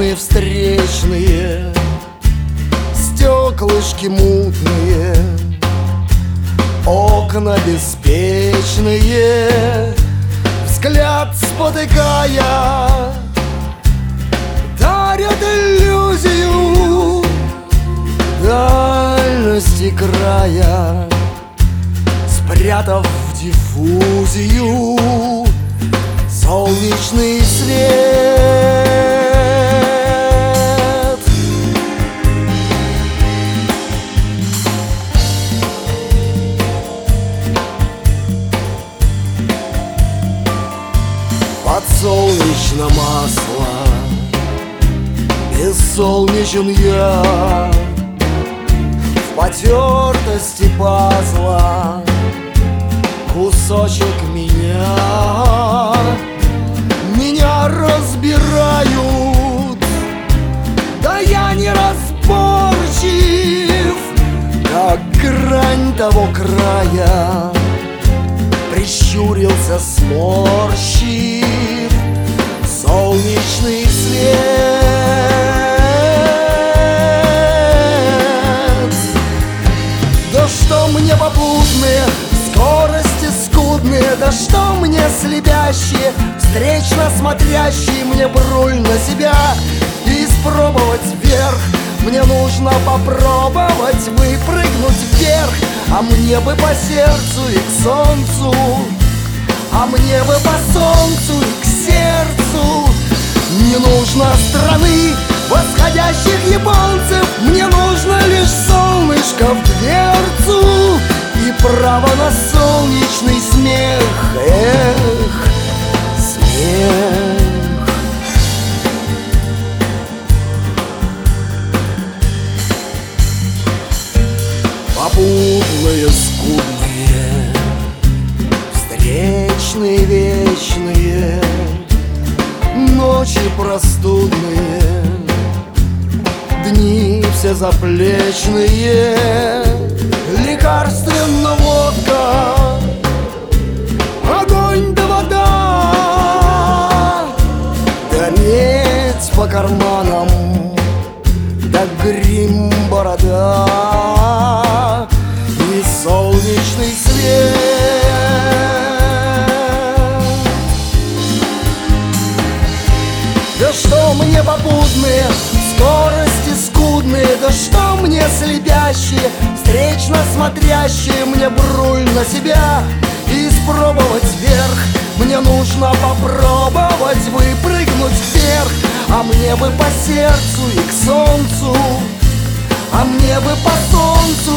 Песни встречные, стеклышки мутные, окна беспечные, взгляд спотыкая, дарят иллюзию дальности края, спрятав в диффузию солнечный свет. Подсолнечно масло, бессолнечен я в потертости пазла, кусочек меня. Меня разбирают, да я не разборчив, как грань того края, прищурился, сморщив солнечный свет. Да что мне попутные скорости скудные, да что мне слепящие, встречно смотрящие, мне бруль на себя и испробовать вверх. Мне нужно попробовать выпрыгнуть вверх, а мне бы по сердцу и к солнцу, а мне бы по солнцу и к сердцу. Не нужно страны восходящих японцев, мне нужно лишь солнышко в дверцу и право на солнечный смех. Эх, смех. Попутные, скудные, встречные, вечные, ночи простудные, дни все заплечные, лекарственно водка, огонь да вода, да медь по карманам, да грим борода и солнечный свет. Да что мне попутные скорости скудные, да что мне слепящие, встречно смотрящие, мне бруль на себя и испробовать вверх. Мне нужно попробовать выпрыгнуть вверх, а мне бы по сердцу и к солнцу, а мне бы по солнцу